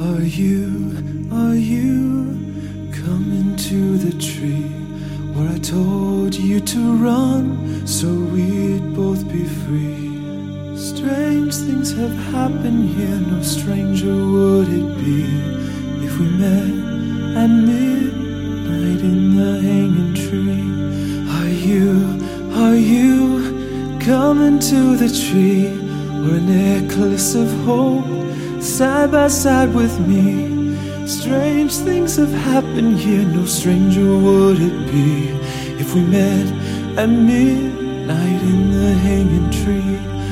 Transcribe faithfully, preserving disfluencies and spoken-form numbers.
Are you, are you coming to the tree where I told you to run so we'd both be free? Strange things have happened here, no stranger would it be if we met at midnight in the hanging tree. Are you, are you coming to the tree where a necklace of hope side by side with me? Strange things have happened here, no stranger would it be if we met at midnight in the hanging tree.